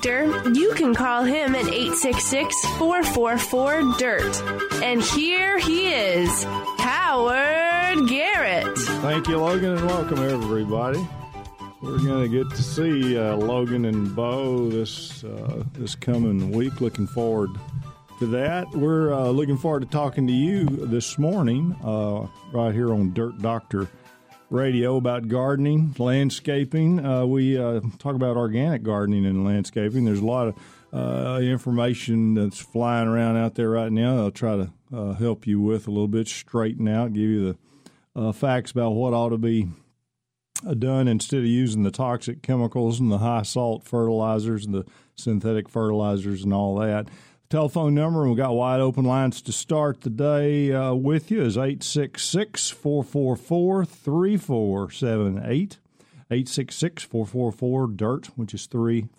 Doctor, you can call him at 866-444-DIRT. And here he is, Howard Garrett. Thank you, Logan, and welcome, everybody. We're going to get to see Logan and Bo this coming week. Looking forward to that. We're looking forward to talking to you this morning right here on Dirt Doctor Radio about gardening, landscaping. We talk about organic gardening and landscaping. There's a lot of information that's flying around out there right now. I'll try to help you with a little bit, straighten out, give you the facts about what ought to be done instead of using the toxic chemicals and the high salt fertilizers and the synthetic fertilizers and all that. The telephone number, and we've got wide open lines to start the day with you, is 866-444-3478, 866-444-DIRT, which is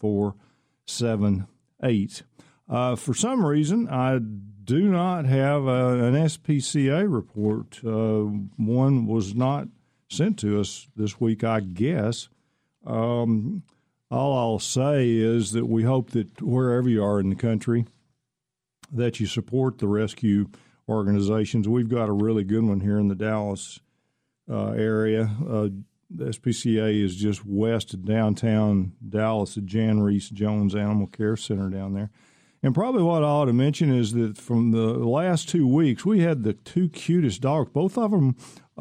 3478. For some reason, I do not have an SPCA report. One was not sent to us this week, I guess. All I'll say is that we hope that wherever you are in the country, that you support the rescue organizations. We've got a really good one here in the Dallas area. The SPCA is just west of downtown Dallas, at Jan Reese Jones Animal Care Center down there. And probably what I ought to mention is that from the last 2 weeks, we had the two cutest dogs, both of them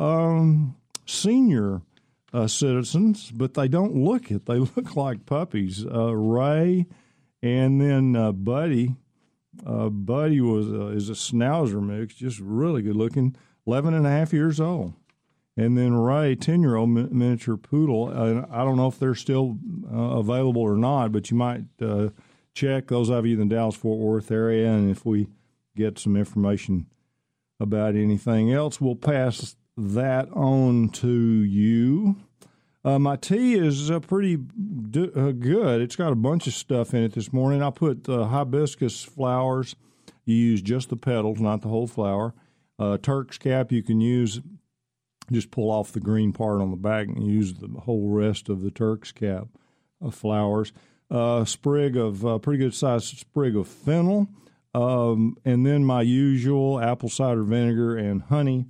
senior citizens, but they don't look it. They look like puppies. Ray and then Buddy. Buddy is a Schnauzer mix, just really good looking, 11 and a half years old. And then Ray, 10-year-old miniature poodle. I don't know if they're still available or not, but you might check, those of you in the Dallas-Fort Worth area, and if we get some information about anything else, we'll pass that on to you. My tea is pretty good. It's got a bunch of stuff in it this morning. I put hibiscus flowers. You use just the petals, not the whole flower. Turk's cap you can use, just pull off the green part on the back and use the whole rest of the Turk's cap flowers. Sprig of pretty good sized sprig of fennel, and then my usual apple cider vinegar and honey.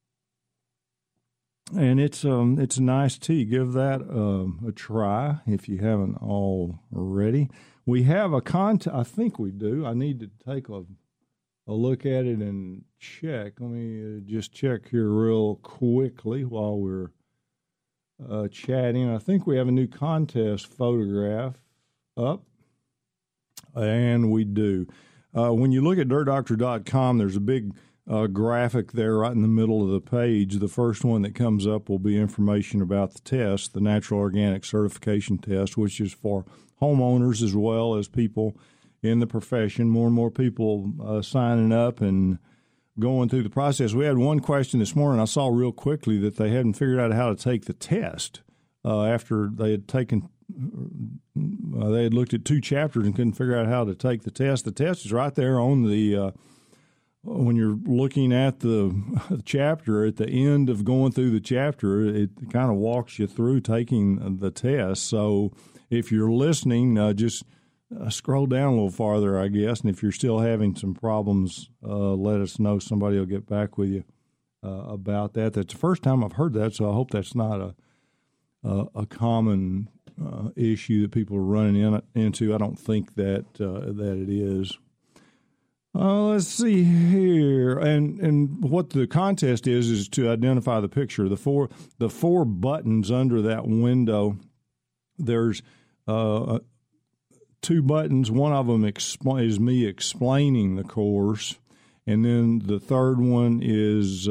And it's a nice tea. Give that a try if you haven't already. We have a I think we do. I need to take a look at it and check. Let me just check here real quickly while we're chatting. I think we have a new contest photograph up, and we do. When you look at dirtdoctor.com, there's a big graphic there right in the middle of the page. The first one that comes up will be information about the test, the Natural Organic Certification Test, which is for homeowners as well as people in the profession. More and more people signing up and going through the process. We had one question this morning. I saw real quickly that they hadn't figured out how to take the test after they had taken they had looked at 2 chapters and couldn't figure out how to take the test. The test is right there on the when you're looking at the chapter, at the end of going through the chapter, it kind of walks you through taking the test. So if you're listening, just scroll down a little farther, I guess. And if you're still having some problems, let us know. Somebody will get back with you about that. That's the first time I've heard that, so I hope that's not a common issue that people are running into. I don't think that it is. Let's see here, and what the contest is to identify the picture. The four buttons under that window. There's 2 buttons. One of them is me explaining the course, and then the third one is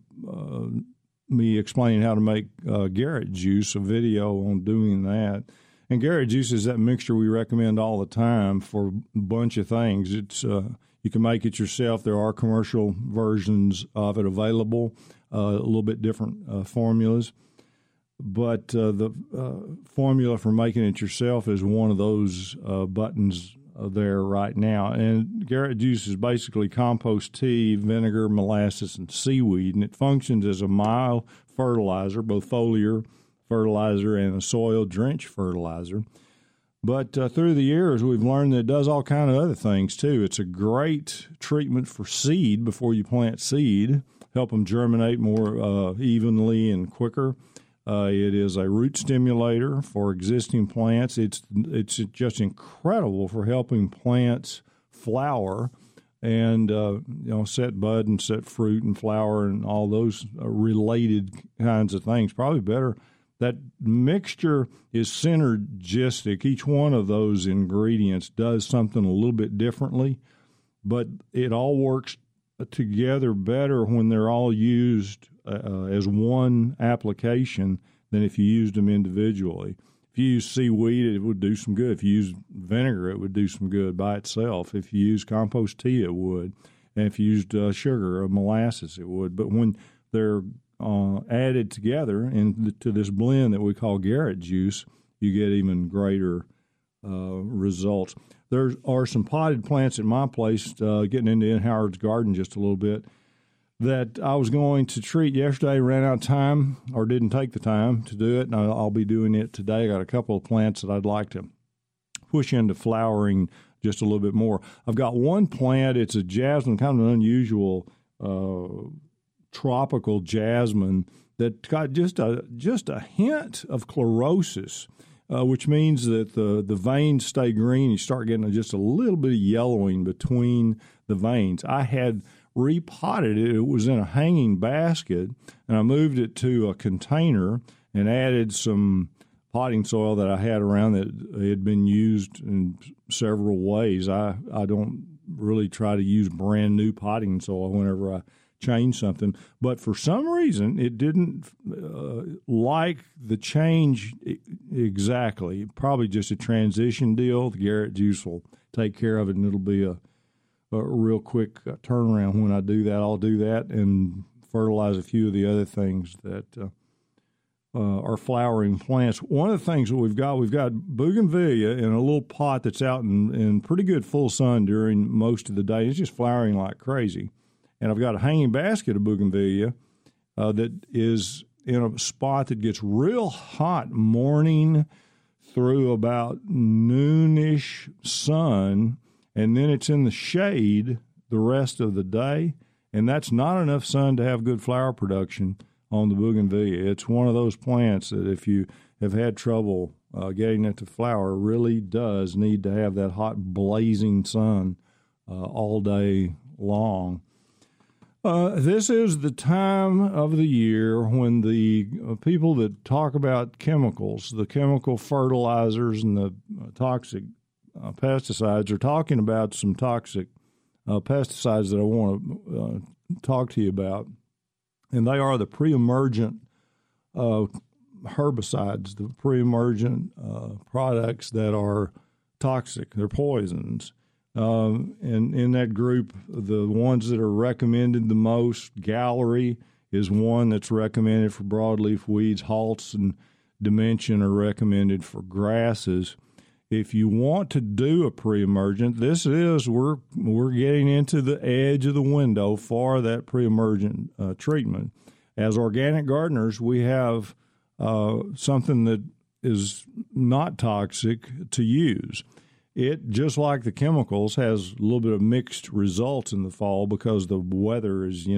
me explaining how to make Garrett juice. A video on doing that. And Garrett juice is that mixture we recommend all the time for a bunch of things. It's you can make it yourself. There are commercial versions of it available, a little bit different formulas. But the formula for making it yourself is one of those buttons there right now. And Garrett juice is basically compost tea, vinegar, molasses, and seaweed. And it functions as a mild fertilizer, both foliar fertilizer and a soil drench fertilizer. But through the years, we've learned that it does all kind of other things, too. It's a great treatment for seed before you plant seed, help them germinate more evenly and quicker. It is a root stimulator for existing plants. It's just incredible for helping plants flower and set bud and set fruit and flower and all those related kinds of things. Probably better. That mixture is synergistic. Each one of those ingredients does something a little bit differently, but it all works together better when they're all used as one application than if you used them individually. If you use seaweed, it would do some good. If you use vinegar, it would do some good by itself. If you use compost tea, it would. And if you used sugar or molasses, it would. But when they're added together into this blend that we call Garrett juice, you get even greater results. There are some potted plants at my place, getting into Howard's garden just a little bit, that I was going to treat yesterday, ran out of time or didn't take the time to do it, and I'll be doing it today. I got a couple of plants that I'd like to push into flowering just a little bit more. I've got one plant. It's a jasmine, kind of an unusual tropical jasmine that got just a hint of chlorosis, which means that the veins stay green. You start getting just a little bit of yellowing between the veins. I had repotted it. It was in a hanging basket, and I moved it to a container and added some potting soil that I had around that had been used in several ways. I don't really try to use brand new potting soil whenever I change something, but for some reason it didn't like the change exactly. Probably just a transition deal. The Garrett juice will take care of it, and it'll be a real quick turnaround. When I do that, I'll do that and fertilize a few of the other things that are flowering plants. One of the things that we've got bougainvillea in a little pot that's out in pretty good full sun during most of the day. It's just flowering like crazy. And I've got a hanging basket of bougainvillea that is in a spot that gets real hot morning through about noonish sun, and then it's in the shade the rest of the day, and that's not enough sun to have good flower production on the bougainvillea. It's one of those plants that if you have had trouble getting it to flower, really does need to have that hot blazing sun all day long. This is the time of the year when the people that talk about chemicals, the chemical fertilizers and the toxic pesticides, are talking about some toxic pesticides that I want to talk to you about. And they are the pre-emergent herbicides, the pre-emergent products that are toxic. They're poisons. And in that group, the ones that are recommended the most, Gallery is one that's recommended for broadleaf weeds. Halts and Dimension are recommended for grasses. If you want to do a pre-emergent, we're getting into the edge of the window for that pre-emergent treatment. As organic gardeners, we have something that is not toxic to use. It, just like the chemicals, has a little bit of mixed results in the fall because the weather is,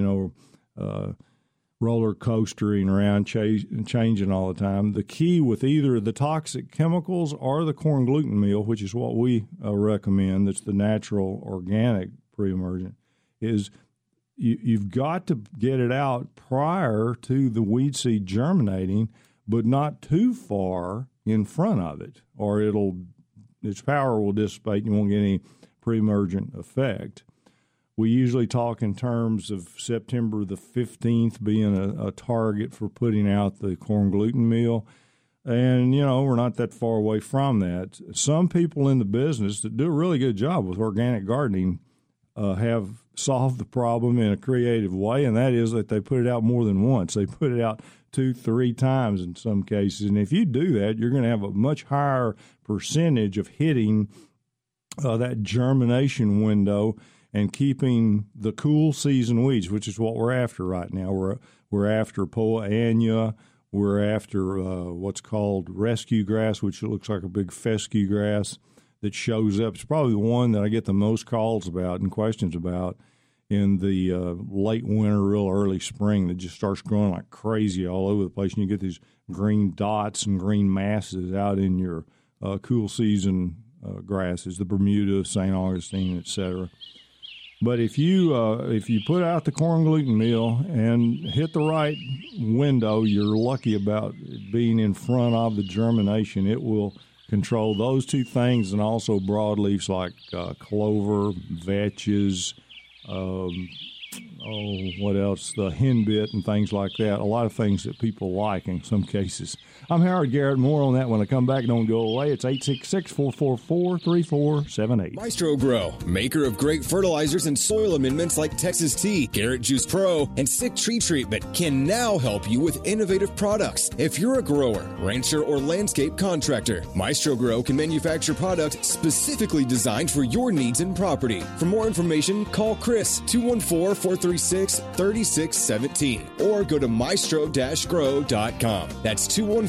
roller coastering around, changing all the time. The key with either the toxic chemicals or the corn gluten meal, which is what we recommend, that's the natural organic pre-emergent, is you've got to get it out prior to the weed seed germinating, but not too far in front of it, or its power will dissipate and you won't get any pre-emergent effect. We usually talk in terms of September the 15th being a target for putting out the corn gluten meal. And, we're not that far away from that. Some people in the business that do a really good job with organic gardening have solved the problem in a creative way, and that is that they put it out more than once. They put it out 2-3 times in some cases. And if you do that, you're going to have a much higher percentage of hitting that germination window and keeping the cool season weeds, which is what we're after right now. We're after Poa annua, We're after what's called rescue grass, which looks like a big fescue grass that shows up. It's probably the one that I get the most calls about and questions about in the late winter, real early spring, that just starts growing like crazy all over the place. And you get these green dots and green masses out in your cool season grasses, the Bermuda, St. Augustine, etc. But if you put out the corn gluten meal and hit the right window, you're lucky about it being in front of the germination. It will control those two things, and also broadleafs like clover, vetches, what else? The henbit and things like that. A lot of things that people like in some cases. I'm Howard Garrett. More on that when I come back. Don't go away. It's 866-444-3478. Maestro Grow, maker of great fertilizers and soil amendments like Texas Tea, Garrett Juice Pro, and Sick Tree Treatment, can now help you with innovative products. If you're a grower, rancher, or landscape contractor, Maestro Grow can manufacture products specifically designed for your needs and property. For more information, call Chris 214-436-3617 or go to maestro-grow.com. That's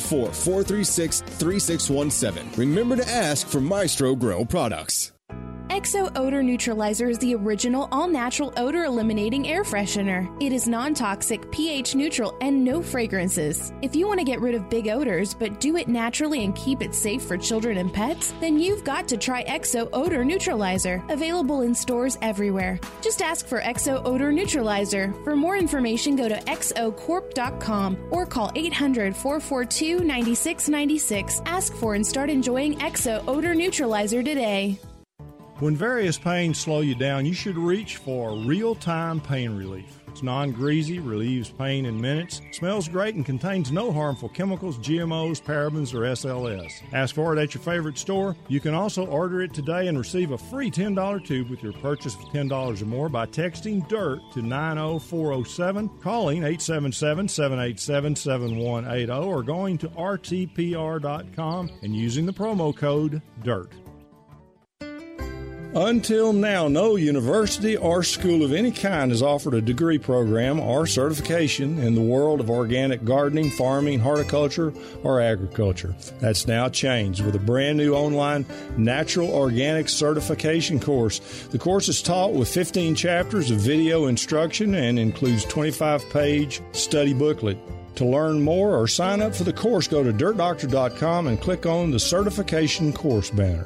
214-436-3617. Remember to ask for Maestro Grow products. Exo Odor Neutralizer is the original all-natural odor-eliminating air freshener. It is non-toxic, pH neutral, and no fragrances. If you want to get rid of big odors, but do it naturally and keep it safe for children and pets, then you've got to try Exo Odor Neutralizer. Available in stores everywhere. Just ask for Exo Odor Neutralizer. For more information, go to xocorp.com or call 800-442-9696. Ask for and start enjoying Exo Odor Neutralizer today. When various pains slow you down, you should reach for real-time pain relief. It's non-greasy, relieves pain in minutes, smells great, and contains no harmful chemicals, GMOs, parabens, or SLS. Ask for it at your favorite store. You can also order it today and receive a free $10 tube with your purchase of $10 or more by texting DIRT to 90407, calling 877-787-7180, or going to rtpr.com and using the promo code DIRT. Until now, no university or school of any kind has offered a degree program or certification in the world of organic gardening, farming, horticulture, or agriculture. That's now changed with a brand new online natural organic certification course. The course is taught with 15 chapters of video instruction and includes 25-page study booklet. To learn more or sign up for the course, go to dirtdoctor.com and click on the certification course banner.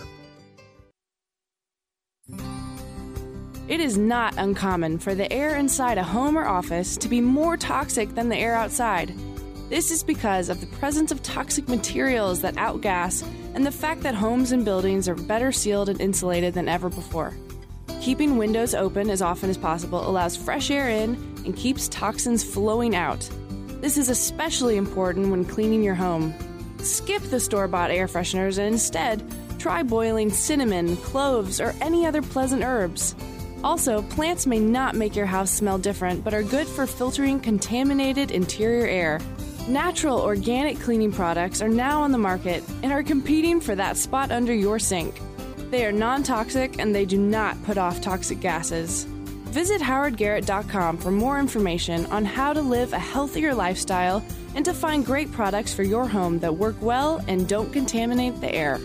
It is not uncommon for the air inside a home or office to be more toxic than the air outside. This is because of the presence of toxic materials that outgas and the fact that homes and buildings are better sealed and insulated than ever before. Keeping windows open as often as possible allows fresh air in and keeps toxins flowing out. This is especially important when cleaning your home. Skip the store-bought air fresheners and instead try boiling cinnamon, cloves, or any other pleasant herbs. Also, plants may not make your house smell different, but are good for filtering contaminated interior air. Natural organic cleaning products are now on the market and are competing for that spot under your sink. They are non-toxic and they do not put off toxic gases. Visit howardgarrett.com for more information on how to live a healthier lifestyle and to find great products for your home that work well and don't contaminate the air.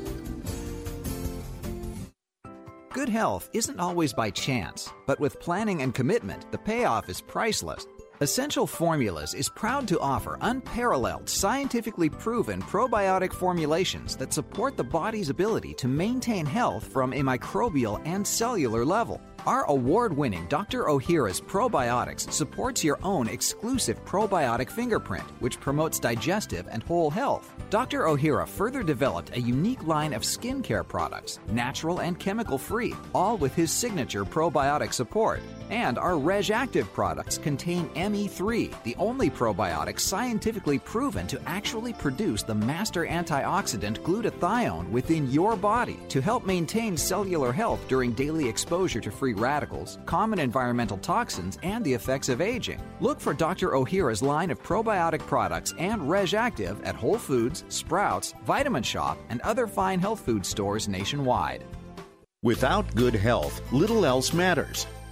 Good health isn't always by chance, but with planning and commitment, the payoff is priceless. Essential Formulas is proud to offer unparalleled, scientifically proven probiotic formulations that support the body's ability to maintain health from a microbial and cellular level. Our award-winning Dr. Ohhira's Probiotics supports your own exclusive probiotic fingerprint, which promotes digestive and whole health. Dr. Ohhira further developed a unique line of skincare products, natural and chemical-free, all with his signature probiotic support. And our Reg Active products contain ME3, the only probiotic scientifically proven to actually produce the master antioxidant glutathione within your body to help maintain cellular health during daily exposure to free radicals, common environmental toxins, and the effects of aging. Look for Dr. Ohhira's line of probiotic products and Reg Active at Whole Foods, Sprouts, Vitamin Shop, and other fine health food stores nationwide. Without good health, little else matters.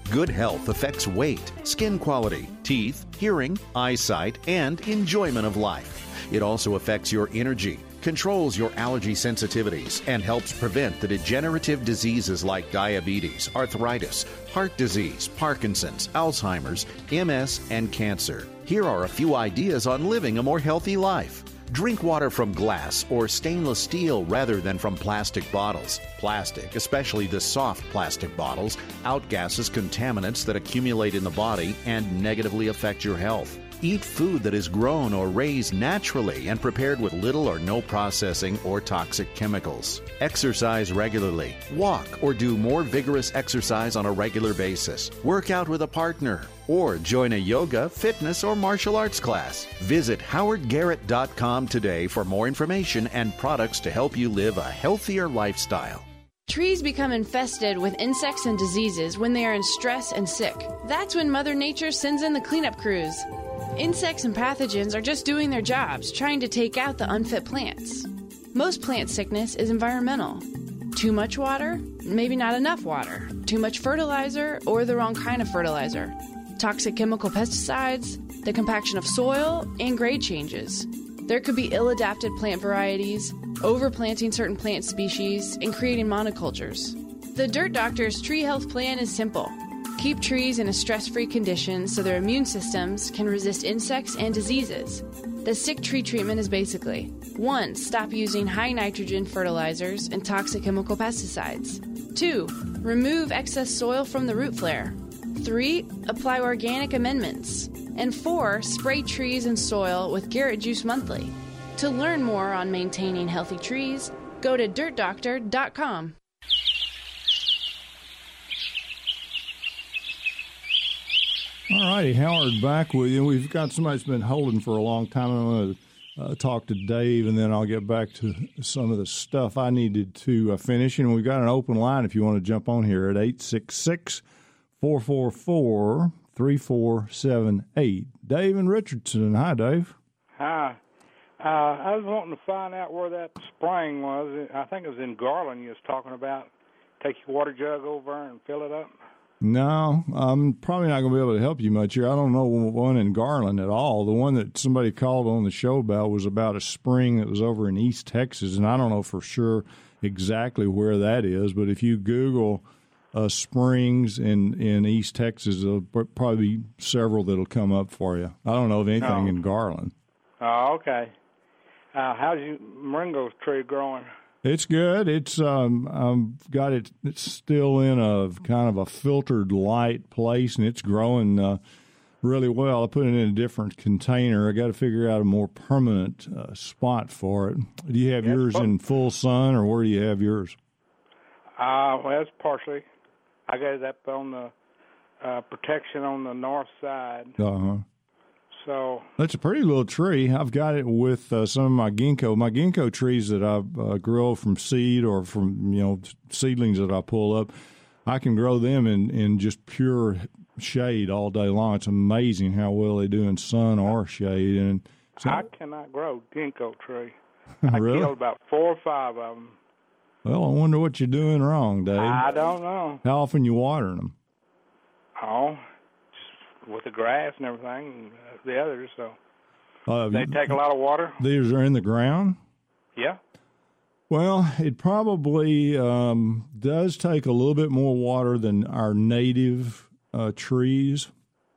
Good health affects weight, skin quality, teeth, hearing, eyesight, and enjoyment of life. It also affects your energy, controls your allergy sensitivities, and helps prevent the degenerative diseases like diabetes, arthritis, heart disease, Parkinson's, Alzheimer's, MS, and cancer. Here are a few ideas on living a more healthy life. Drink water from glass or stainless steel rather than from plastic bottles. Plastic, especially the soft plastic bottles, outgasses contaminants that accumulate in the body and negatively affect your health. Eat food that is grown or raised naturally and prepared with little or no processing or toxic chemicals. Exercise regularly. Walk or do more vigorous exercise on a regular basis. Work out with a partner. Or join a yoga, fitness, or martial arts class. Visit howardgarrett.com today for more information and products to help you live a healthier lifestyle. Trees become infested with insects and diseases when they are in stress and sick. That's when Mother Nature sends in the cleanup crews. Insects and pathogens are just doing their jobs, trying to take out the unfit plants. Most plant sickness is environmental. Too much water, maybe not enough water. Too much fertilizer or the wrong kind of fertilizer. Toxic chemical pesticides, the compaction of soil, and grade changes. There could be ill-adapted plant varieties, overplanting certain plant species, and creating monocultures. The Dirt Doctor's tree health plan is simple. Keep trees in a stress-free condition so their immune systems can resist insects and diseases. The sick tree treatment is basically 1. Stop using high nitrogen fertilizers and toxic chemical pesticides. 2. Remove excess soil from the root flare. 3. Apply organic amendments. And 4. Spray trees and soil with Garrett Juice Monthly. To learn more on maintaining healthy trees, go to dirtdoctor.com. All righty, Howard, back with you. We've got somebody that's been holding for a long time. I'm going to talk to Dave, and then I'll get back to some of the stuff I needed to finish. And we've got an open line if you want to jump on here at 866-444-3478. Dave in Richardson. Hi, Dave. Hi. I was wanting to find out where that spring was. I think it was in Garland you was talking about. Take your water jug over and fill it up. No, I'm probably not going to be able to help you much here. I don't know one in Garland at all. The one that somebody called on the show about was about a spring that was over in East Texas, and I don't know for sure exactly where that is, but if you Google springs in East Texas, there'll probably be several that'll come up for you. I don't know of anything in Garland. Oh, okay. How's your moringa tree growing? It's good. It's I've got it. It's still in a kind of a filtered light place, and it's growing really well. I put it in a different container. I got to figure out a more permanent spot for it. Do you have yours in full sun, or where do you have yours? Well, it's partially. I got it up on the protection on the north side. So that's a pretty little tree. I've got it with some of my ginkgo trees that I grow from seed or from seedlings that I pull up. I can grow them in just pure shade all day long. It's amazing how well they do in sun or shade. And so, I cannot grow ginkgo tree. Really? I killed about 4 or 5 of them. Well, I wonder what you're doing wrong, Dave. I don't know. How often you watering them? Oh, with the grass and everything, the others, so they take a lot of water. These are in the ground? Yeah. Well, it probably does take a little bit more water than our native trees.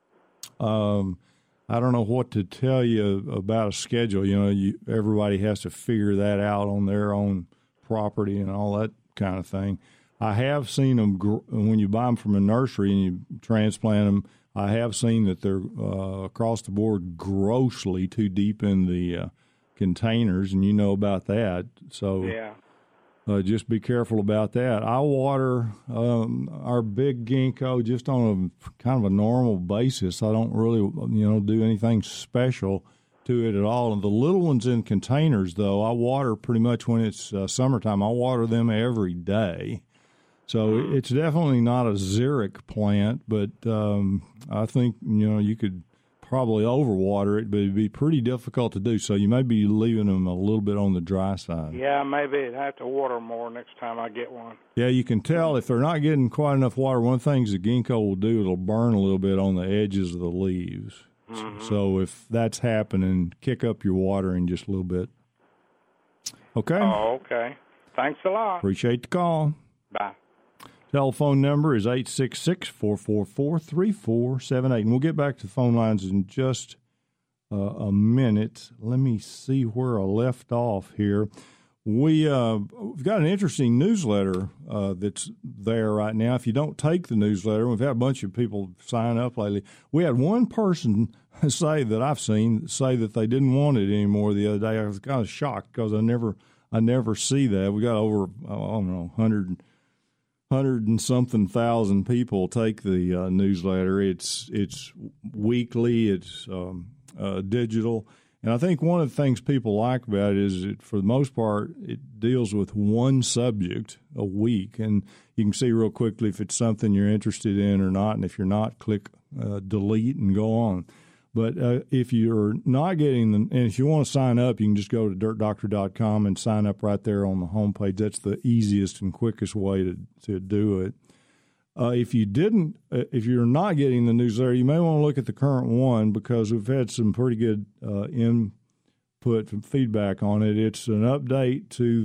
I don't know what to tell you about a schedule. Everybody has to figure that out on their own property and all that kind of thing. I have seen them when you buy them from a nursery and you transplant them. I have seen that they're across the board grossly too deep in the containers, and you know about that. So yeah. Just be careful about that. I water our big ginkgo just on a kind of a normal basis. I don't really, do anything special to it at all. And the little ones in containers, though, I water pretty much when it's summertime. I water them every day. So it's definitely not a xeric plant, but I think, you could probably overwater it, but it'd be pretty difficult to do. So you may be leaving them a little bit on the dry side. Yeah, maybe I'd have to water more next time I get one. Yeah, you can tell if they're not getting quite enough water. One of the things the ginkgo will do, it'll burn a little bit on the edges of the leaves. Mm-hmm. So if that's happening, kick up your watering just a little bit. Okay? Oh, okay. Thanks a lot. Appreciate the call. Bye. Telephone number is 866-444-3478. And we'll get back to the phone lines in just a minute. Let me see where I left off here. We've got an interesting newsletter that's there right now. If you don't take the newsletter, we've had a bunch of people sign up lately. We had one person say that I've seen say that they didn't want it anymore the other day. I was kind of shocked because I never see that. We got over, I don't know, 100 and something thousand people take the newsletter. It's weekly. It's digital. And I think one of the things people like about it is that for the most part, it deals with one subject a week. And you can see real quickly if it's something you're interested in or not. And if you're not, click delete and go on. But if you're not getting them, and if you want to sign up, you can just go to dirtdoctor.com and sign up right there on the homepage. That's the easiest and quickest way to do it. If you're not getting the newsletter, you may want to look at the current one because we've had some pretty good input and feedback on it. It's an update to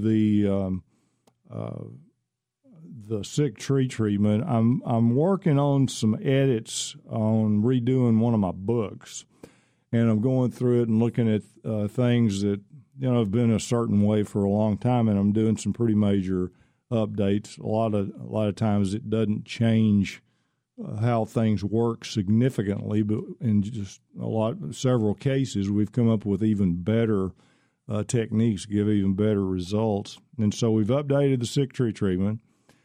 the sick tree treatment. I'm working on some edits on redoing one of my books, and I'm going through it and looking at things that have been a certain way for a long time, and I'm doing some pretty major updates. A lot of times it doesn't change how things work significantly, but in just several cases we've come up with even better techniques to give even better results. And so we've updated the sick tree treatment.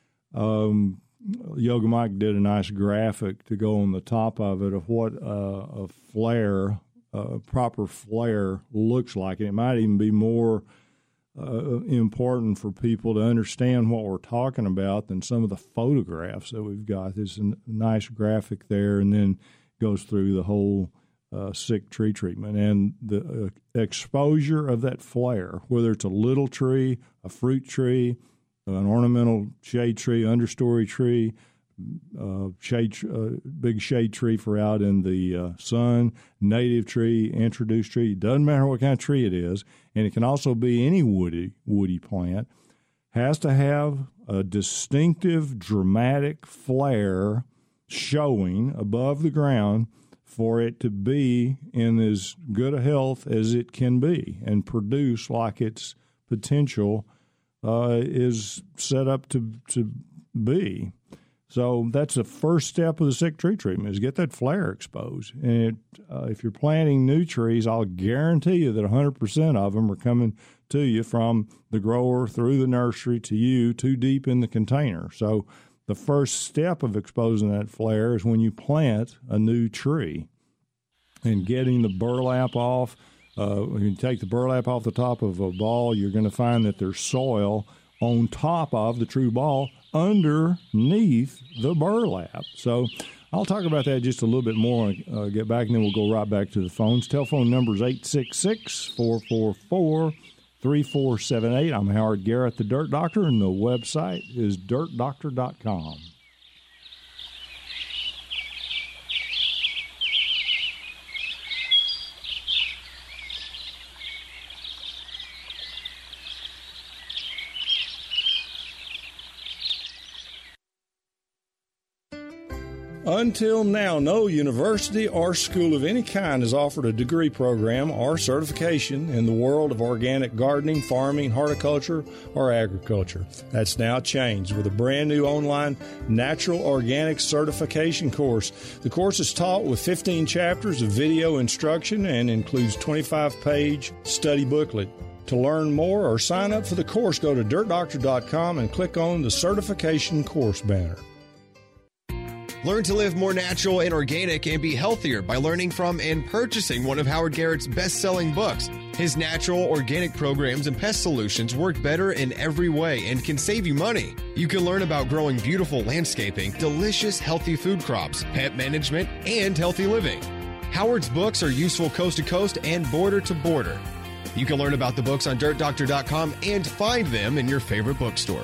Yoga Mike did a nice graphic to go on the top of it of what a flare, proper flare looks like. And it might even be more important for people to understand what we're talking about than some of the photographs that we've got. There's a nice graphic there, and then goes through the whole sick tree treatment and the exposure of that flare, whether it's a little tree, a fruit tree, an ornamental shade tree, understory tree, big shade tree for out in the sun, native tree, introduced tree. Doesn't matter what kind of tree it is, and it can also be any woody plant. Has to have a distinctive, dramatic flare showing above the ground for it to be in as good a health as it can be and produce like its potential is set up to be. So that's the first step of the sick tree treatment is get that flare exposed. And if you're planting new trees, I'll guarantee you that 100% of them are coming to you from the grower through the nursery to you too deep in the container. So the first step of exposing that flare is when you plant a new tree and getting the burlap off. When you take the burlap off the top of a ball, you're going to find that there's soil on top of the true ball underneath the burlap. So I'll talk about that just a little bit more and get back, and then we'll go right back to the phones. Telephone number is 866-444-3478. I'm Howard Garrett, the Dirt Doctor, and the website is dirtdoctor.com. Until now, no university or school of any kind has offered a degree program or certification in the world of organic gardening, farming, horticulture, or agriculture. That's now changed with a brand new online natural organic certification course. The course is taught with 15 chapters of video instruction and includes 25-page study booklet. To learn more or sign up for the course, go to dirtdoctor.com and click on the certification course banner. Learn to live more natural and organic and be healthier by learning from and purchasing one of Howard Garrett's best-selling books. His natural, organic programs and pest solutions work better in every way and can save you money. You can learn about growing beautiful landscaping, delicious, healthy food crops, pet management, and healthy living. Howard's books are useful coast to coast and border to border. You can learn about the books on DirtDoctor.com and find them in your favorite bookstore.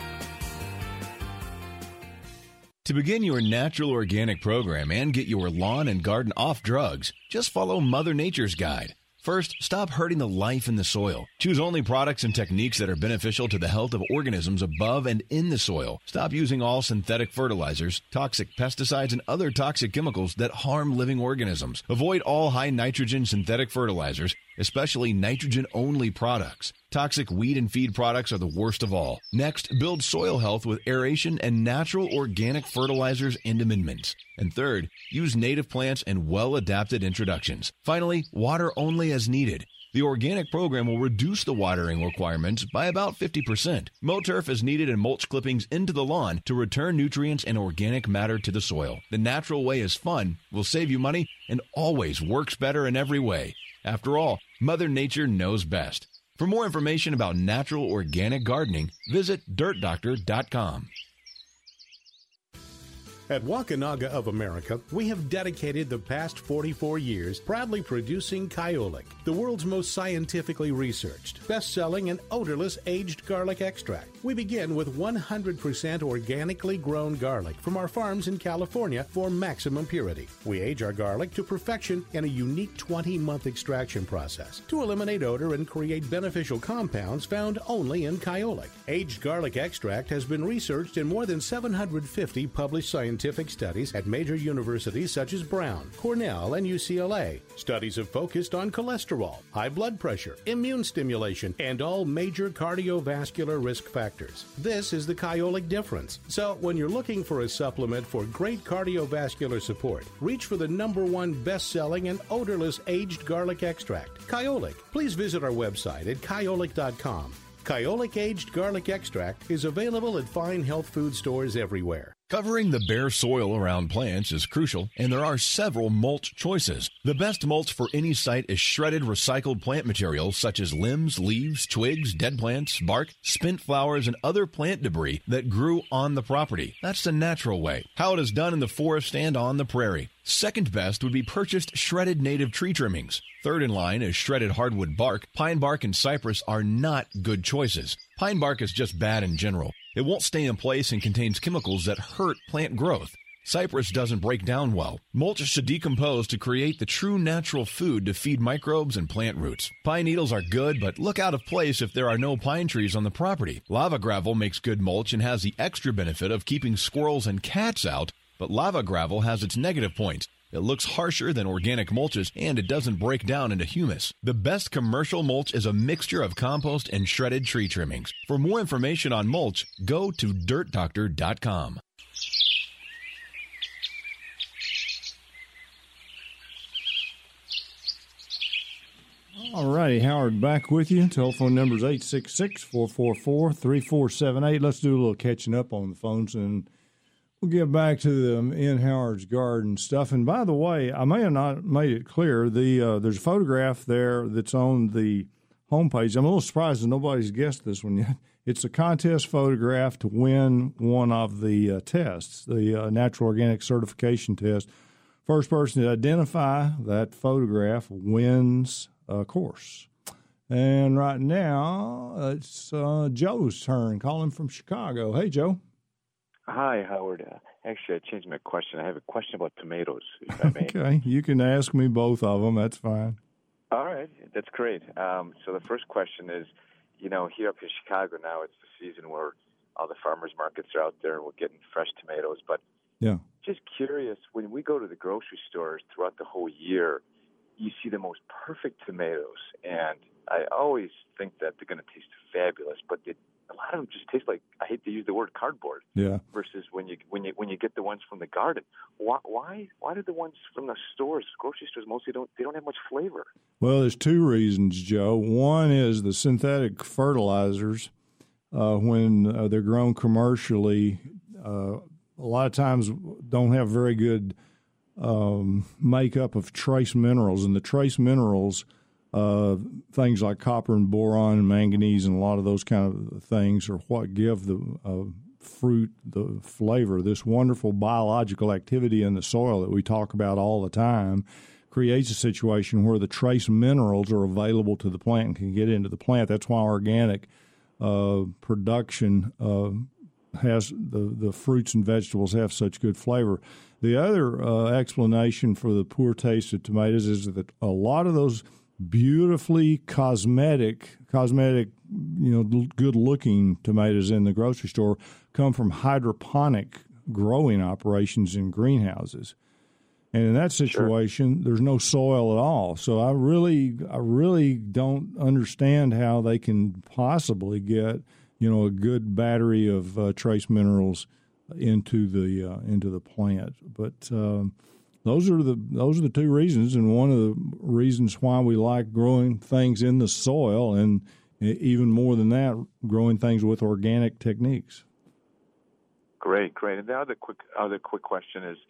To begin your natural organic program and get your lawn and garden off drugs, just follow Mother Nature's guide. First, stop hurting the life in the soil. Choose only products and techniques that are beneficial to the health of organisms above and in the soil. Stop using all synthetic fertilizers, toxic pesticides, and other toxic chemicals that harm living organisms. Avoid all high nitrogen synthetic fertilizers, especially nitrogen-only products. Toxic weed and feed products are the worst of all. Next, build soil health with aeration and natural organic fertilizers and amendments. And third, use native plants and well-adapted introductions. Finally, water only as needed. The organic program will reduce the watering requirements by about 50%. Mow turf is needed and mulch clippings into the lawn to return nutrients and organic matter to the soil. The natural way is fun, will save you money, and always works better in every way. After all, Mother Nature knows best. For more information about natural organic gardening, visit DirtDoctor.com. At Wakunaga of America, we have dedicated the past 44 years proudly producing Kyolic, the world's most scientifically researched, best-selling, and odorless aged garlic extract. We begin with 100% organically grown garlic from our farms in California for maximum purity. We age our garlic to perfection in a unique 20-month extraction process to eliminate odor and create beneficial compounds found only in Kyolic. Aged garlic extract has been researched in more than 750 published scientific studies at major universities such as Brown, Cornell, and UCLA. Studies have focused on cholesterol, high blood pressure, immune stimulation, and all major cardiovascular risk factors. This is the Kyolic difference. So when you're looking for a supplement for great cardiovascular support, reach for the #1 best-selling and odorless aged garlic extract, Kyolic. Please visit our website at kyolic.com. Kyolic Aged Garlic Extract is available at fine health food stores everywhere. Covering the bare soil around plants is crucial, and there are several mulch choices. The best mulch for any site is shredded recycled plant material such as limbs, leaves, twigs, dead plants, bark, spent flowers, and other plant debris that grew on the property. That's the natural way, how it is done in the forest and on the prairie. Second best would be purchased shredded native tree trimmings. Third in line is shredded hardwood bark. Pine bark and cypress are not good choices. Pine bark is just bad in general. It won't stay in place and contains chemicals that hurt plant growth. Cypress doesn't break down well. Mulch should decompose to create the true natural food to feed microbes and plant roots. Pine needles are good, but look out of place if there are no pine trees on the property. Lava gravel makes good mulch and has the extra benefit of keeping squirrels and cats out, but lava gravel has its negative points. It looks harsher than organic mulches, and it doesn't break down into humus. The best commercial mulch is a mixture of compost and shredded tree trimmings. For more information on mulch, go to DirtDoctor.com. All righty, Howard back with you. Telephone number is 866-444-3478. Let's do a little catching up on the phones, and we'll get back to the in Howard's garden stuff. And by the way, I may have not made it clear. There's a photograph there that's on the homepage. I'm a little surprised that nobody's guessed this one yet. It's a contest photograph to win one of the tests, the Natural Organic Certification Test. First person to identify that photograph wins a course. And right now, it's Joe's turn, calling from Chicago. Hey, Joe. Hi, Howard. Actually, I changed my question. I have a question about tomatoes, if I may. Okay, you can ask me both of them. That's fine. All right, that's great. So the first question is, here up in Chicago now, it's the season where all the farmers markets are out there and we're getting fresh tomatoes. But yeah, just curious, when we go to the grocery stores throughout the whole year, you see the most perfect tomatoes, and I always think that they're going to taste fabulous, but a lot of them just taste like, I hate to use the word cardboard. Yeah. Versus when you get the ones from the garden, why do the ones from the stores, grocery stores, mostly don't have much flavor? Well, there's two reasons, Joe. One is the synthetic fertilizers, when they're grown commercially, a lot of times don't have very good makeup of trace minerals, and the trace minerals, things like copper and boron and manganese and a lot of those kind of things are what give the fruit the flavor, this wonderful biological activity in the soil that we talk about all the time. creates a situation where the trace minerals are available to the plant and can get into the plant. That's why organic production has the fruits and vegetables have such good flavor. The other explanation for the poor taste of tomatoes is that a lot of those beautifully cosmetic, good-looking tomatoes in the grocery store come from hydroponic growing operations in greenhouses. And in that situation, there's no soil at all. So I really don't understand how they can possibly get, a good battery of trace minerals into the plant. But those are the two reasons, and one of the reasons why we like growing things in the soil, and even more than that, growing things with organic techniques. Great. And the other quick question is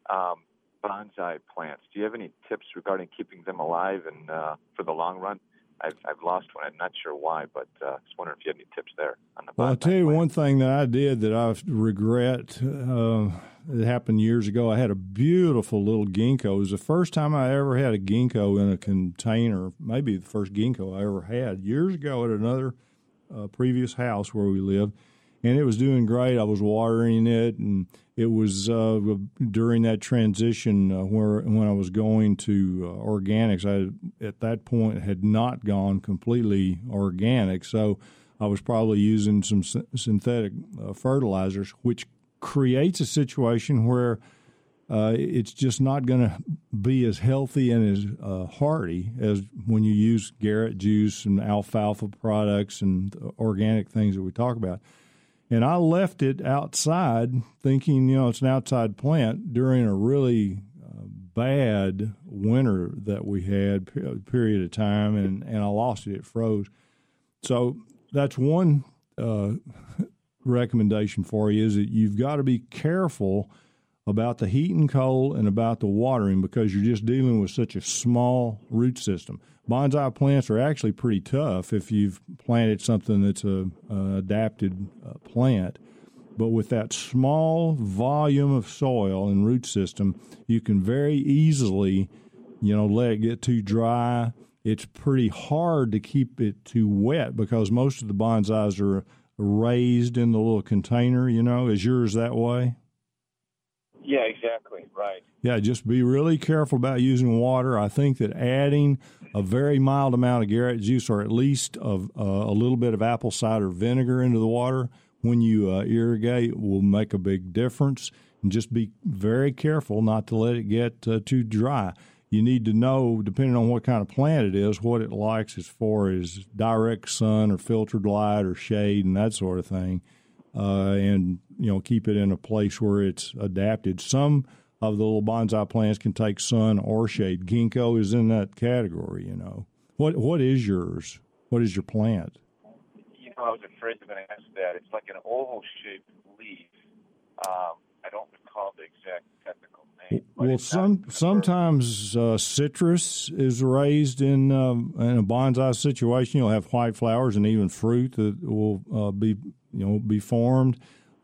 bonsai plants. Do you have any tips regarding keeping them alive and for the long run? I've lost one. I'm not sure why, but just wondering if you had any tips there on the bonsai. Well, I'll tell you plant. one thing that I did that I regret. It happened years ago. I had a beautiful little ginkgo. It was the first time I ever had a ginkgo in a container, maybe the first ginkgo I ever had, years ago at another previous house where we lived. And it was doing great. I was watering it, and it was during that transition when I was going to organics. I, at that point, had not gone completely organic, so I was probably using some synthetic fertilizers, which creates a situation where it's just not going to be as healthy and as hardy as when you use Garrett juice and alfalfa products and organic things that we talk about. And I left it outside thinking, it's an outside plant during a really bad winter that we had, period of time, and I lost it. It froze. So that's one recommendation for you, is that you've got to be careful about the heat and cold and about the watering, because you're just dealing with such a small root system. Bonsai plants are actually pretty tough if you've planted something that's an adapted plant. But with that small volume of soil and root system, you can very easily, let it get too dry. It's pretty hard to keep it too wet because most of the bonsais are raised in the little container, Is yours that way? Yeah, exactly. Right. Yeah, just be really careful about using water. I think that adding a very mild amount of Garrett juice, or at least of a little bit of apple cider vinegar into the water when you irrigate, will make a big difference. And just be very careful not to let it get too dry. You need to know, depending on what kind of plant it is, what it likes as far as direct sun or filtered light or shade and that sort of thing. And keep it in a place where it's adapted. Some of the little bonsai plants can take sun or shade. Ginkgo is in that category. What is yours? What is your plant? I was afraid you were going to ask that. It's like an oval-shaped leaf. I don't recall the exact technical name. Well, sometimes citrus is raised in a bonsai situation. You'll have white flowers and even fruit that will be formed.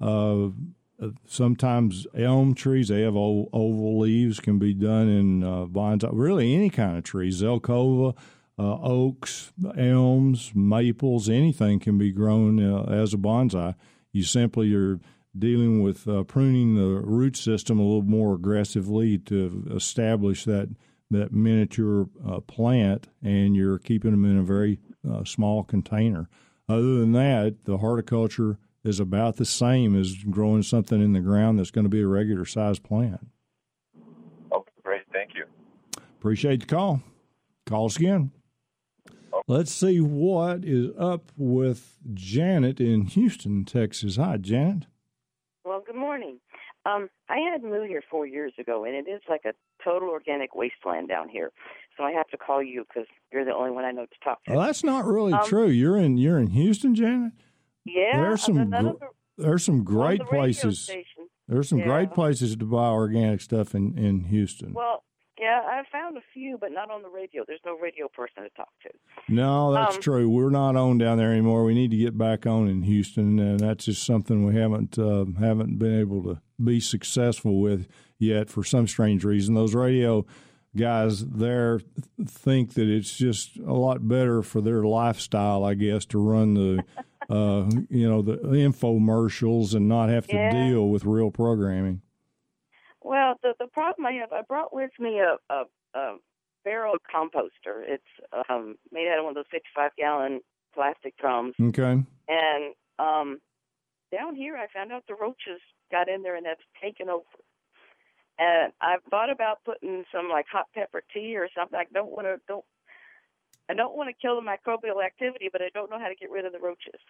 Sometimes elm trees, they have oval leaves, can be done in bonsai. Really, any kind of trees, Zelkova, oaks, elms, maples, anything can be grown as a bonsai. You simply are dealing with pruning the root system a little more aggressively to establish that miniature plant, and you're keeping them in a very small container. Other than that, the horticulture is about the same as growing something in the ground that's going to be a regular sized plant. Okay, great. Thank you. Appreciate the call. Call us again. Okay. Let's see what is up with Janet in Houston, Texas. Hi, Janet. Well, good morning. I had moved here 4 years ago, and it is like a total organic wasteland down here. So I have to call you because you're the only one I know to talk to. Well, that's not really true. You're in Houston, Janet? Yeah. There's some great places. There's some great places to buy organic stuff in Houston. Well, yeah, I found a few, but not on the radio. There's no radio person to talk to. No, that's true. We're not on down there anymore. We need to get back on in Houston, and that's just something we haven't been able to be successful with yet for some strange reason. Those radio guys there think that it's just a lot better for their lifestyle, I guess, to run the the infomercials and not have to deal with real programming. Well, the problem I have, I brought with me a barrel composter. It's made out of one of those 55-gallon plastic drums. Okay. And down here, I found out the roaches got in there and have taken over. And I've thought about putting some like hot pepper tea or something. I don't want to kill the microbial activity, but I don't know how to get rid of the roaches.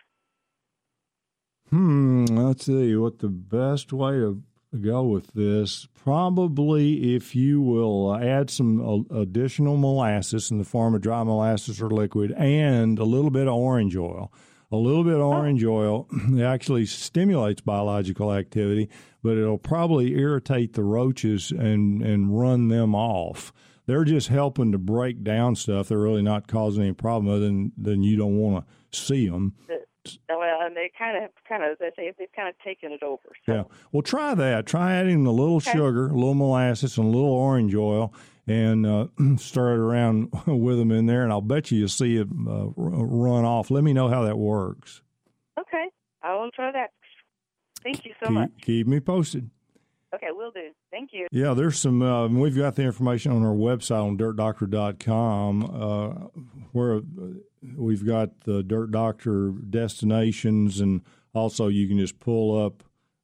I'll tell you what the best way to go with this. Probably if you will add some additional molasses in the form of dry molasses or liquid and a little bit of orange oil. A little bit of orange oil actually stimulates biological activity, but it'll probably irritate the roaches and run them off. They're just helping to break down stuff. They're really not causing any problem other than you don't want to see them. Well, and they kind of, they say they've kind of taken it over. So. Yeah. Well, try that. Try adding a little sugar, a little molasses, and a little orange oil, and stir it around with them in there, and I'll bet you'll see it run off. Let me know how that works. Okay. I will try that. Thank you so much. Keep me posted. Okay, will do. Thank you. Yeah, there's some, we've got the information on our website on dirtdoctor.com where we've got the Dirt Doctor destinations, and also you can just pull up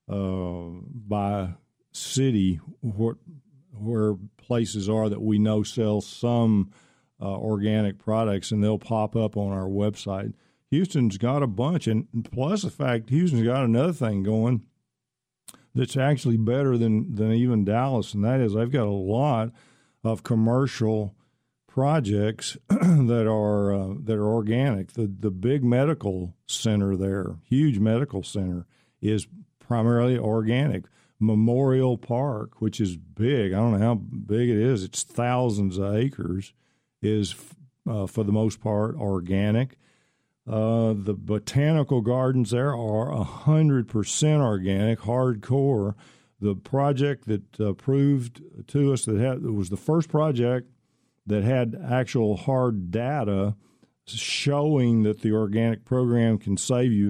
by city where places are that we know sell some organic products, and they'll pop up on our website. Houston's got a bunch, and plus the fact Houston's got another thing going that's actually better than even Dallas, and that is they've got a lot of commercial projects that are organic. The big medical center there, huge medical center, is primarily organic. Memorial Park, which is big, I don't know how big it is, it's thousands of acres, is for the most part organic. The botanical gardens there are 100% organic, hardcore. The project that proved to us it was the first project that had actual hard data showing that the organic program can save you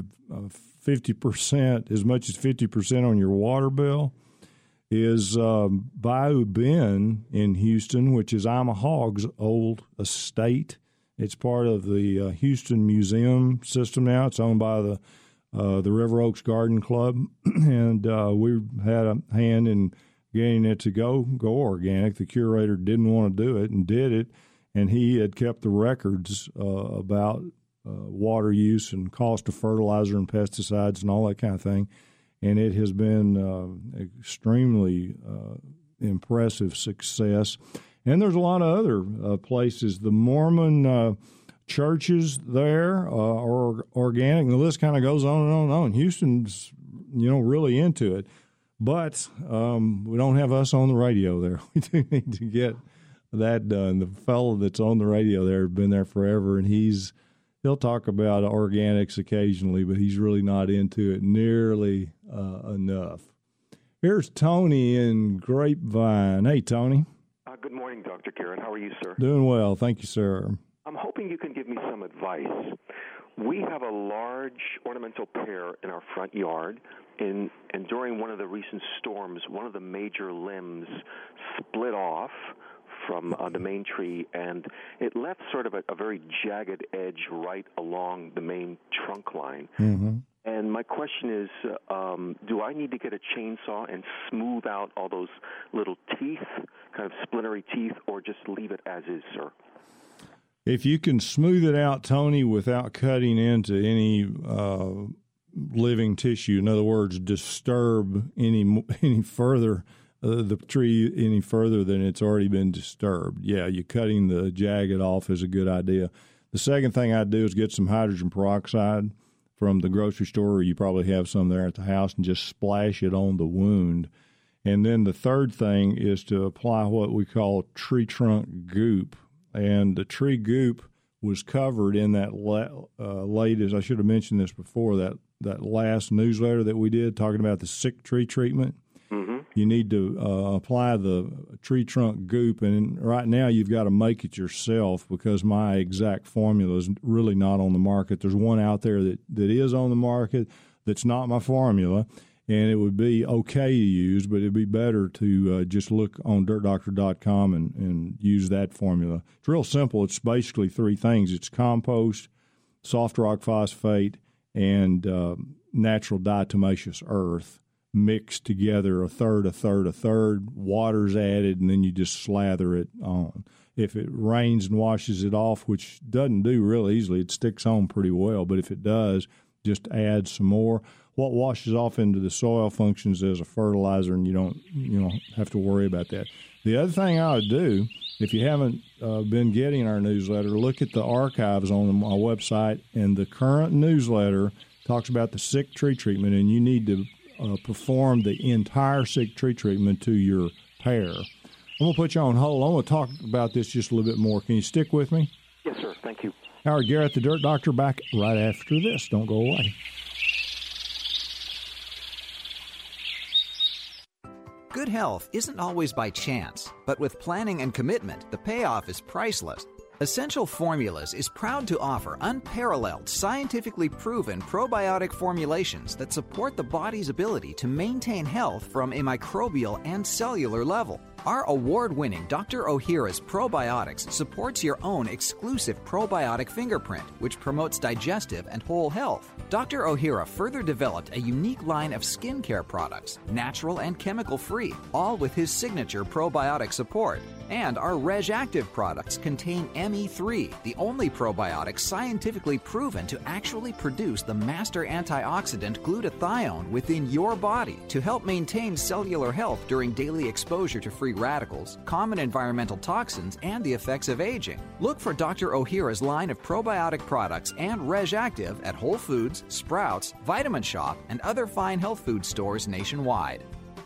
50%, as much as 50% on your water bill, is Bayou Bend in Houston, which is Ima Hogg's old estate. It's part of the Houston Museum system now. It's owned by the River Oaks Garden Club, and we had a hand in getting it to go organic. The curator didn't want to do it and did it, and he had kept the records about water use and cost of fertilizer and pesticides and all that kind of thing, and it has been extremely impressive success. And there's a lot of other places. The Mormon churches there are organic, and the list kind of goes on and on and on. Houston's, really into it. But we don't have us on the radio there. We do need to get that done. The fellow that's on the radio there has been there forever, and he'll talk about organics occasionally, but he's really not into it nearly enough. Here's Tony in Grapevine. Hey, Tony. Good morning, Dr. Karen. How are you, sir? Doing well. Thank you, sir. I'm hoping you can give me some advice. We have a large ornamental pear in our front yard, and during one of the recent storms, one of the major limbs split off from the main tree, and it left sort of a very jagged edge right along the main trunk line. Mm-hmm. And my question is, do I need to get a chainsaw and smooth out all those little teeth, kind of splintery teeth, or just leave it as is, sir? If you can smooth it out, Tony, without cutting into any living tissue, in other words, disturb any further the tree any further than it's already been disturbed, yeah, you cutting the jagged off is a good idea. The second thing I'd do is get some hydrogen peroxide from the grocery store, or you probably have some there at the house, and just splash it on the wound. And then the third thing is to apply what we call tree trunk goop. And the tree goop was covered in that latest, I should have mentioned this before, that last newsletter that we did talking about the sick tree treatment. Mm-hmm. you need to apply the tree trunk goop. And right now you've got to make it yourself because my exact formula is really not on the market. There's one out there that is on the market that's not my formula, and it would be okay to use, but it'd be better to just look on dirtdoctor.com and use that formula. It's real simple. It's basically three things. It's compost, soft rock phosphate, and natural diatomaceous earth mixed together, a third, water's added, and then you just slather it on. If it rains and washes it off, which doesn't do real easily, it sticks on pretty well, but if it does, just add some more. What washes off into the soil functions as a fertilizer, and you don't have to worry about that. The other thing I would do, if you haven't been getting our newsletter, look at the archives on my website, and the current newsletter talks about the sick tree treatment, and you need to perform the entire sick tree treatment to your pear. I'm going to put you on hold. I'm going to talk about this just a little bit more. Can you stick with me? Yes, sir. Thank you. Howard Garrett, the Dirt Doctor, back right after this. Don't go away. Good health isn't always by chance, but with planning and commitment, the payoff is priceless. Essential Formulas is proud to offer unparalleled, scientifically proven probiotic formulations that support the body's ability to maintain health from a microbial and cellular level. Our award-winning Dr. Ohhira's Probiotics supports your own exclusive probiotic fingerprint, which promotes digestive and whole health. Dr. Ohhira further developed a unique line of skincare products, natural and chemical-free, all with his signature probiotic support. And our Reg Active products contain ME3, the only probiotic scientifically proven to actually produce the master antioxidant glutathione within your body to help maintain cellular health during daily exposure to free radicals, common environmental toxins, and the effects of aging. Look for Dr. Ohhira's line of probiotic products and Reg Active at Whole Foods, Sprouts, Vitamin Shop, and other fine health food stores nationwide.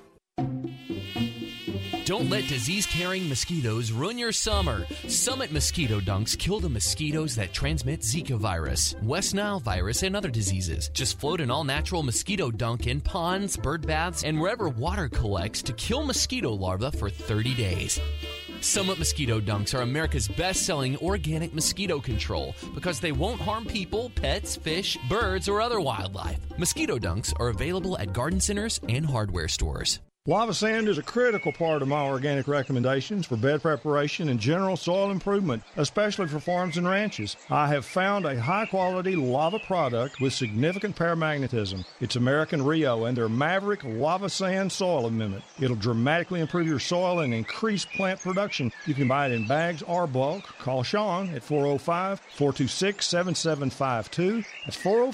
Don't let disease-carrying mosquitoes ruin your summer. Summit Mosquito Dunks kill the mosquitoes that transmit Zika virus, West Nile virus, and other diseases. Just float an all-natural mosquito dunk in ponds, bird baths, and wherever water collects to kill mosquito larvae for 30 days. Summit Mosquito Dunks are America's best-selling organic mosquito control because they won't harm people, pets, fish, birds, or other wildlife. Mosquito Dunks are available at garden centers and hardware stores. Lava sand is a critical part of my organic recommendations for bed preparation and general soil improvement, especially for farms and ranches. I have found a high-quality lava product with significant paramagnetism. It's American Rio and their Maverick Lava Sand Soil Amendment. It'll dramatically improve your soil and increase plant production. You can buy it in bags or bulk. Call Sean at 405-426-7752. That's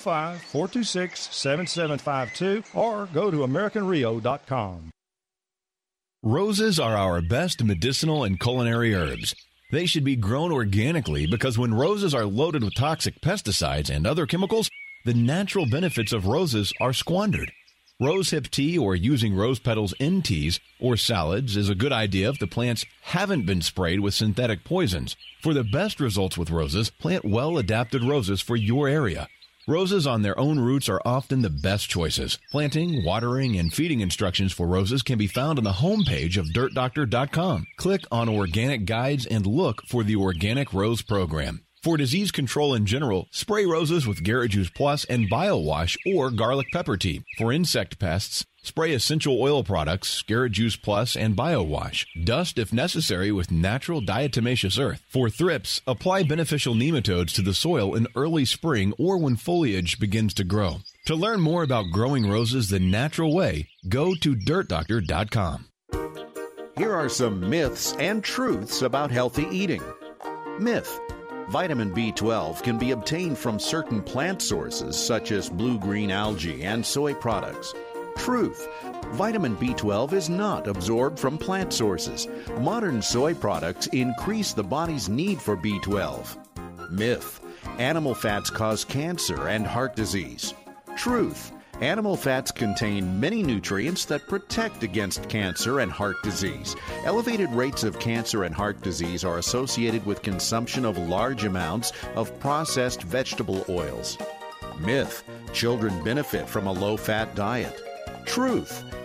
405-426-7752, or go to AmericanRio.com. Roses are our best medicinal and culinary herbs. They should be grown organically because when roses are loaded with toxic pesticides and other chemicals, the natural benefits of roses are squandered. Rosehip tea or using rose petals in teas or salads is a good idea if the plants haven't been sprayed with synthetic poisons. For the best results with roses, plant well-adapted roses for your area. Roses on their own roots are often the best choices. Planting, watering, and feeding instructions for roses can be found on the homepage of dirtdoctor.com. Click on Organic Guides and look for the Organic Rose Program. For disease control in general, spray roses with Garrett Juice Plus and BioWash or garlic pepper tea. For insect pests, spray essential oil products, Garrett Juice Plus and BioWash. Dust if necessary with natural diatomaceous earth. For thrips, apply beneficial nematodes to the soil in early spring or when foliage begins to grow. To learn more about growing roses the natural way, go to dirtdoctor.com. Here are some myths and truths about healthy eating. Myth: vitamin B12 can be obtained from certain plant sources such as blue-green algae and soy products. Truth: vitamin B12 is not absorbed from plant sources. Modern soy products increase the body's need for B12. Myth: animal fats cause cancer and heart disease. Truth: animal fats contain many nutrients that protect against cancer and heart disease. Elevated rates of cancer and heart disease are associated with consumption of large amounts of processed vegetable oils. Myth: children benefit from a low-fat diet. Truth: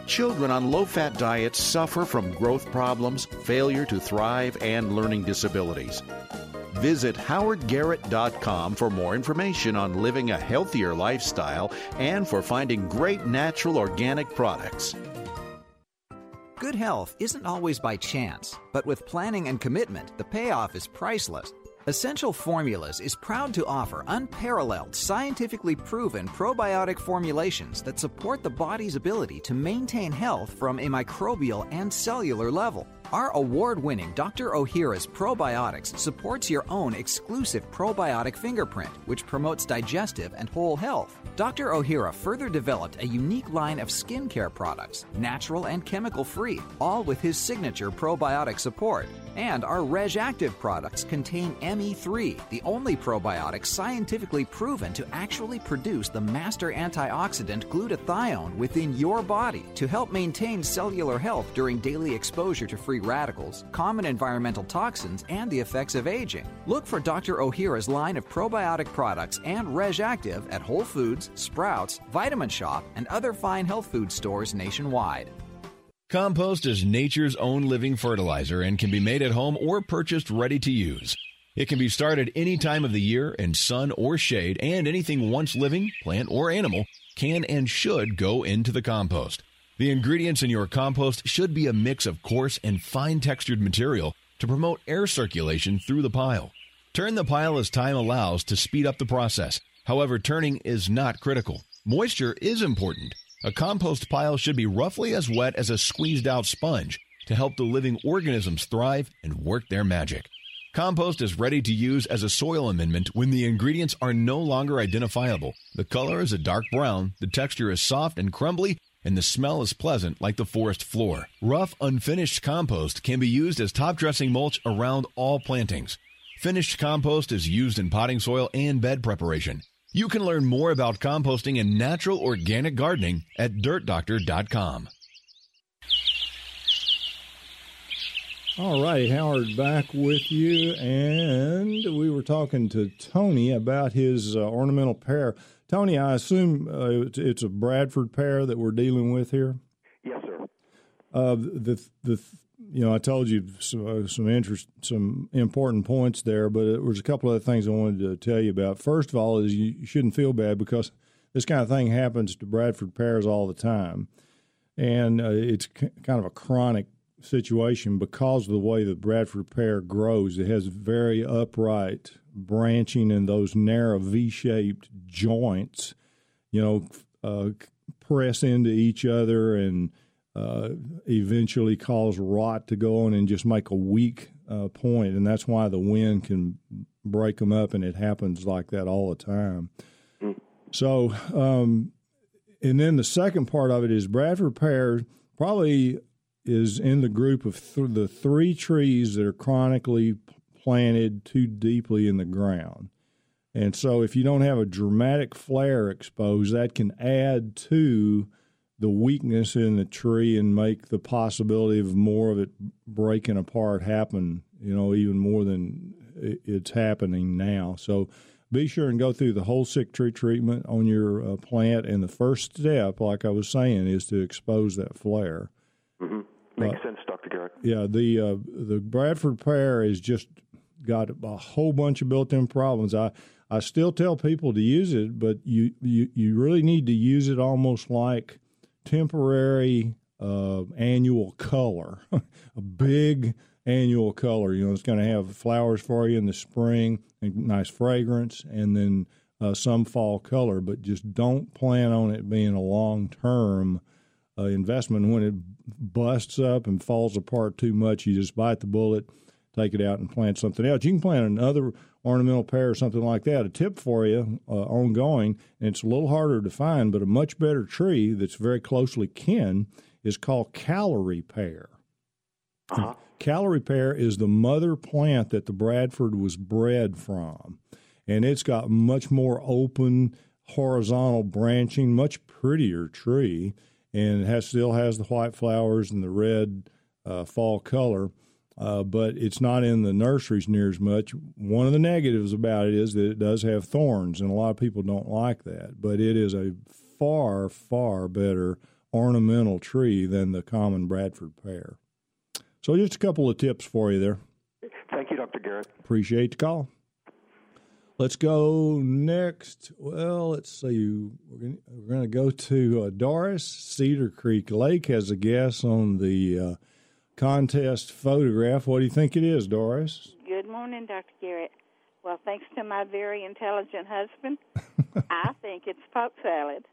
Children on low-fat diets suffer from growth problems, failure to thrive, and learning disabilities. Visit howardgarrett.com for more information on living a healthier lifestyle and for finding great natural organic products. Good health isn't always by chance, but with planning and commitment, the payoff is priceless. Essential Formulas is proud to offer unparalleled, scientifically proven probiotic formulations that support the body's ability to maintain health from a microbial and cellular level. Our award-winning Dr. Ohhira's Probiotics supports your own exclusive probiotic fingerprint, which promotes digestive and whole health. Dr. Ohhira further developed a unique line of skincare products, natural and chemical-free, all with his signature probiotic support. And our Reg Active products contain ME3, the only probiotic scientifically proven to actually produce the master antioxidant glutathione within your body to help maintain cellular health during daily exposure to free radicals, common environmental toxins, and the effects of aging. Look for Dr. Ohhira's line of probiotic products and Reg Active at Whole Foods, Sprouts, Vitamin Shop, and other fine health food stores nationwide. Compost is nature's own living fertilizer and can be made at home or purchased ready to use. It can be started any time of the year in sun or shade, and anything once living, plant or animal, can and should go into the compost. The ingredients in your compost should be a mix of coarse and fine-textured material to promote air circulation through the pile. Turn the pile as time allows to speed up the process. However, turning is not critical. Moisture is important. A compost pile should be roughly as wet as a squeezed-out sponge to help the living organisms thrive and work their magic. Compost is ready to use as a soil amendment when the ingredients are no longer identifiable. The color is a dark brown, the texture is soft and crumbly, and the smell is pleasant like the forest floor. Rough, unfinished compost can be used as top-dressing mulch around all plantings. Finished compost is used in potting soil and bed preparation. You can learn more about composting and natural organic gardening at dirtdoctor.com. All right, Howard, back with you, and we were talking to Tony about his ornamental pear. Tony, I assume it's a Bradford pear that we're dealing with here? Yes, sir. I told you some important points there, but there was a couple other things I wanted to tell you about. First of all, is you shouldn't feel bad because this kind of thing happens to Bradford pears all the time, and it's kind of a chronic situation because of the way the Bradford pear grows. It has very upright branching and those narrow V-shaped joints, press into each other and eventually cause rot to go on and just make a weak point, and that's why the wind can break them up, and it happens like that all the time. So, and then the second part of it is Bradford pear probably is in the group of the three trees that are chronically planted too deeply in the ground. And so if you don't have a dramatic flare exposed, that can add to the weakness in the tree and make the possibility of more of it breaking apart happen, even more than it's happening now. So be sure and go through the whole sick tree treatment on your plant. And the first step, like I was saying, is to expose that flare. Mm-hmm. Makes sense, Dr. Garrett. Yeah, the Bradford pear has just got a whole bunch of built-in problems. I still tell people to use it, but you really need to use it almost like temporary annual color, a big annual color. It's going to have flowers for you in the spring and nice fragrance, and then some fall color. But just don't plan on it being a long-term investment. When it busts up and falls apart too much, you just bite the bullet, take it out, and plant something else. You can plant another ornamental pear or something like that. A tip for you ongoing, and it's a little harder to find, but a much better tree that's very closely kin is called Callery pear. Uh-huh. Callery pear is the mother plant that the Bradford was bred from, and it's got much more open, horizontal branching, much prettier tree, and it still has the white flowers and the red fall color. But it's not in the nurseries near as much. One of the negatives about it is that it does have thorns, and a lot of people don't like that. But it is a far, far better ornamental tree than the common Bradford pear. So just a couple of tips for you there. Thank you, Dr. Garrett. Appreciate the call. Let's go next. Well, let's see. We're going to go to Doris. Cedar Creek Lake has a guess on the contest photograph. What do you think it is, Doris? Good morning, Dr. Garrett. Well, thanks to my very intelligent husband, I think it's poke salad.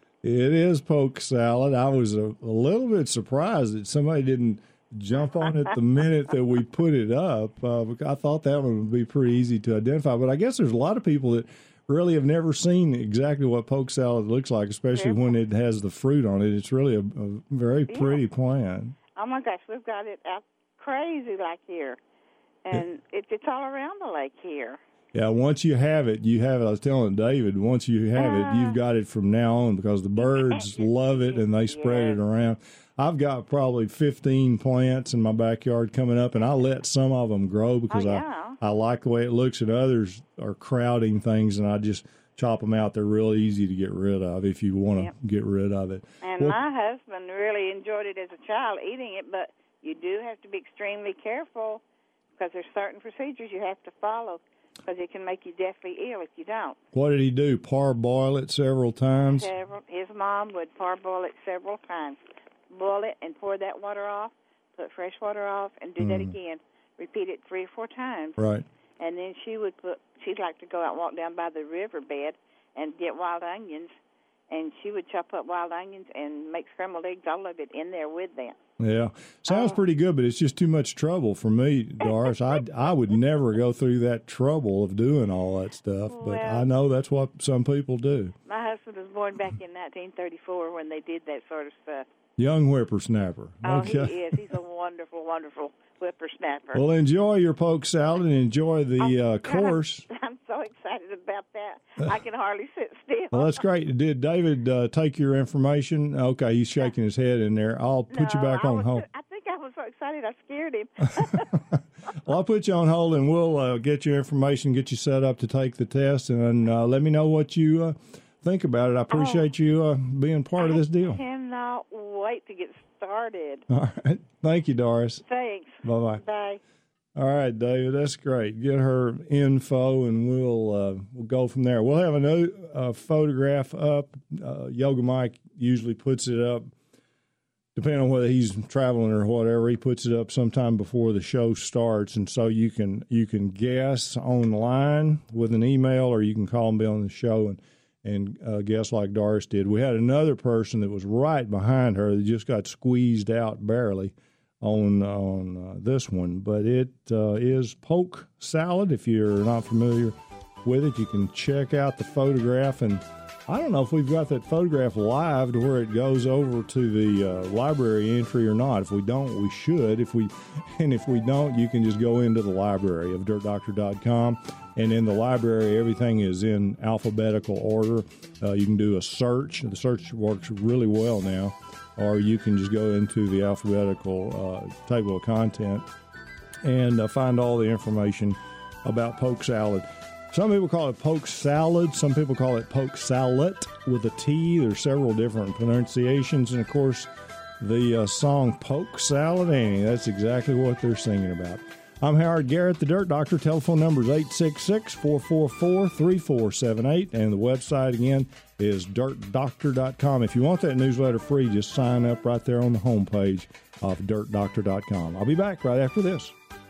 It is poke salad. I was a little bit surprised that somebody didn't jump on it the minute that we put it up. I thought that one would be pretty easy to identify. But I guess there's a lot of people that really have never seen exactly what poke salad looks like, especially when it has the fruit on it. It's really a very pretty plant. Oh, my gosh, we've got it out crazy like here. And it's all around the lake here. Yeah, once you have it, you have it. I was telling David, once you have it, you've got it from now on because the birds love it and they spread it around. I've got probably 15 plants in my backyard coming up, and I let some of them grow because I like the way it looks, and others are crowding things, and I just chop them out. They're real easy to get rid of if you want to get rid of it. And my husband really enjoyed it as a child, eating it, but you do have to be extremely careful because there's certain procedures you have to follow because it can make you deathly ill if you don't. What did he do, parboil it several times? His mom would parboil it several times. Boil it and pour that water off, put fresh water off, and do that again. Repeat it 3 or 4 times. Right. And then she'd like to go out and walk down by the riverbed and get wild onions, and she would chop up wild onions and make scrambled eggs, all of it in there with them. Yeah. Sounds pretty good, but it's just too much trouble for me, Doris. I would never go through that trouble of doing all that stuff, but I know that's what some people do. My husband was born back in 1934 when they did that sort of stuff. Young whippersnapper. Oh, okay. He is. He's a wonderful, wonderful whippersnapper. Well, enjoy your poke salad and enjoy the course. I'm so excited about that. I can hardly sit still. Well, that's great. Did David take your information? Okay, he's shaking his head in there. I'll put you back on hold. I think I was so excited I scared him. Well, I'll put you on hold, and we'll get your information, get you set up to take the test, and let me know what you think about it. I appreciate you being part of this deal. I cannot wait to get started. All right. Thank you, Doris. Thanks. Bye-bye. Bye. All right, David, that's great. Get her info, and we'll go from there. We'll have a new photograph up. Yoga Mike usually puts it up, depending on whether he's traveling or whatever. He puts it up sometime before the show starts, and so you can guess online with an email, or you can call and be on the show and guess like Doris did. We had another person that was right behind her that just got squeezed out barely on this one. But it is poke salad. If you're not familiar with it, you can check out the photograph. And I don't know if we've got that photograph live to where it goes over to the library entry or not. If we don't, we should. If we don't, you can just go into the library of dirtdoctor.com. And in the library, everything is in alphabetical order. You can do a search. The search works really well now. Or you can just go into the alphabetical table of content and find all the information about poke salad. Some people call it poke salad. Some people call it poke salad with a T. There's several different pronunciations. And, of course, the song Poke Salad Annie, that's exactly what they're singing about. I'm Howard Garrett, the Dirt Doctor. Telephone number is 866-444-3478. And the website, again, is dirtdoctor.com. If you want that newsletter free, just sign up right there on the homepage of dirtdoctor.com. I'll be back right after this.